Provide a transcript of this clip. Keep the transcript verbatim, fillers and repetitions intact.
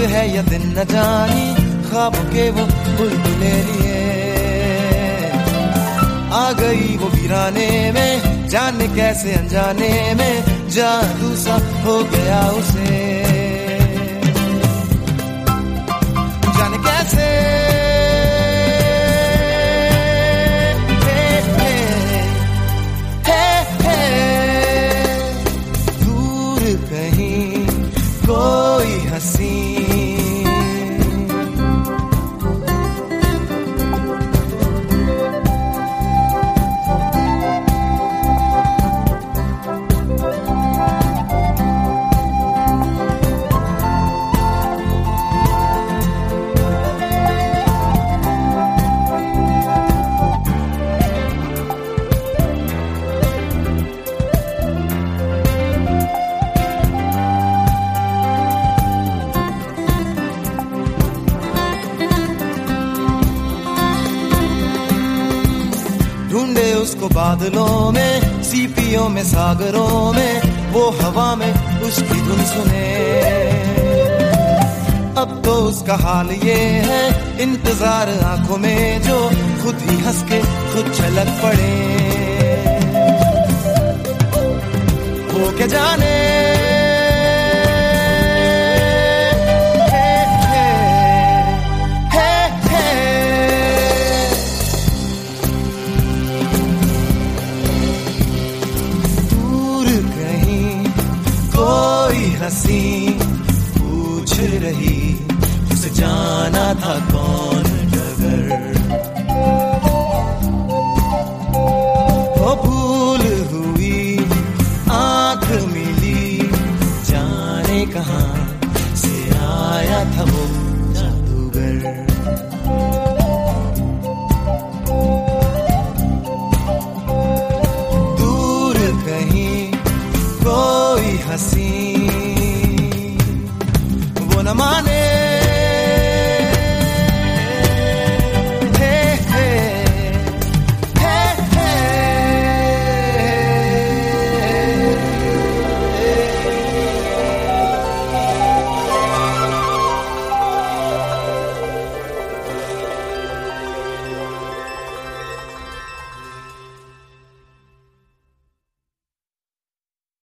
है या दिन न जानी, ख्वाबों के वो बुलबुले लिए आ गई वो वीराने में, जाने कैसे अनजाने में जादू सा हो गया उसे, जाने कैसे हे, हे, हे, हे, दूर कहीं कोई हंसी ढूंढे उसको बादलों में, सीपियों में, सागरों में, वो हवा में उसकी धुन सुने। अब तो उसका हाल ये है, इंतजार आंखों में जो खुद ही हंस के खुद झलक पड़े, वो क्या जाने हंसी पूछ रही उसे जाना था कौन डगर, वो भूल हुई आंख मिली, जाने कहाँ से आया था वो जादूगर। दूर कहीं कोई हंसी न माने